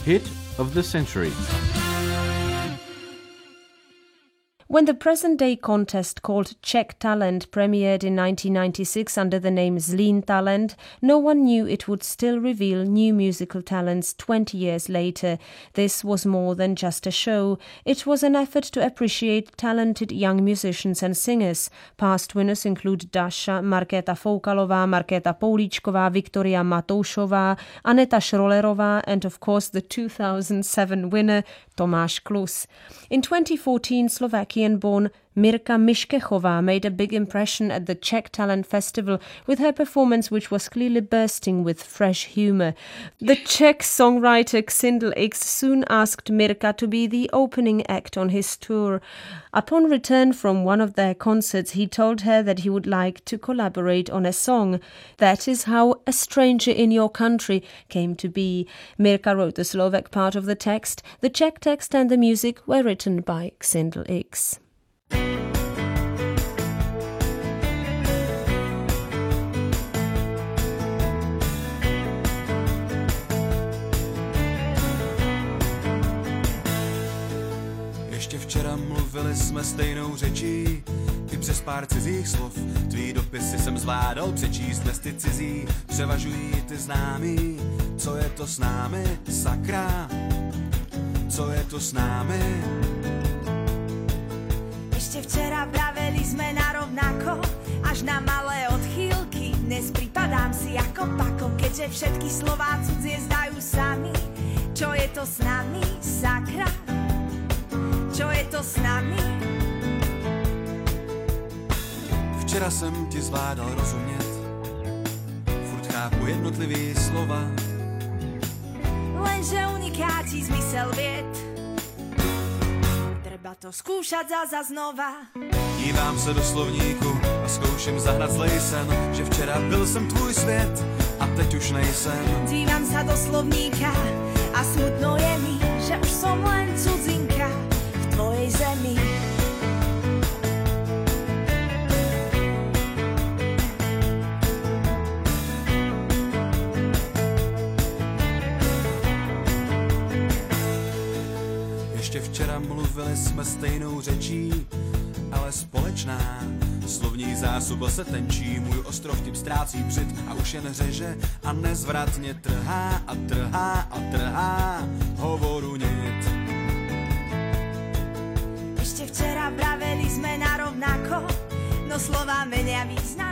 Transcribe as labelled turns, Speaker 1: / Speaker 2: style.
Speaker 1: Hit of the Century.
Speaker 2: When the present-day contest called Czech Talent premiered in 1996 under the name Zlín Talent, no one knew it would still reveal new musical talents 20 years later. This was more than just a show. It was an effort to appreciate talented young musicians and singers. Past winners include Dasha, Markéta Foukalová, Markéta Poulíčková, Viktoria Matoušová, Aneta Šrolerová, and of course the 2007 winner, Tomáš Klus. In 2014, Slovakian-born Mirka Miškechová made a big impression at the Czech Talent Festival with her performance, which was clearly bursting with fresh humour. The Czech songwriter Xindl X soon asked Mirka to be the opening act on his tour. Upon return from one of their concerts, he told her that he would like to collaborate on a song. That is how A Stranger in Your Country came to be. Mirka wrote the Slovak part of the text. The Czech text and the music were written by Xindl X.
Speaker 3: Ještě včera mluvili jsme stejnou řečí, i přes pár cizích slov. Tvý dopisy jsem zvládal přečíst, bez ty cizí převažují ty známý. Co je to s námi, sakra? Co je to s námi?
Speaker 4: Ešte včera praveli sme narovnako, až na malé odchýlky. Dnes pripadám si ako pako, keďže všetky slová cudzie zdajú sami. Čo je to s nami, sakra? Čo je to s nami?
Speaker 3: Včera jsem ti zvládal rozumět, furt chápu jednotlivý slova.
Speaker 4: Lenže uniká ti zmysel vied, treba to skúšať za znova.
Speaker 3: Dívám se do slovníku a zkouším zahnat zlej sen, že včera byl jsem tvůj svět a teď už nejsem.
Speaker 4: Dívam sa do slovníka a smutno je mi, že už som len cudzinka v tvojej zemi.
Speaker 3: Ještě včera mluvili jsme stejnou řečí, ale společná. Slovní zásoba se tenčí, můj ostrov tím ztrácí břit a už jen řeže a nezvratně trhá a trhá a trhá hovoru nit.
Speaker 4: Ešte včera praveli sme narovnako, no slova menia význam.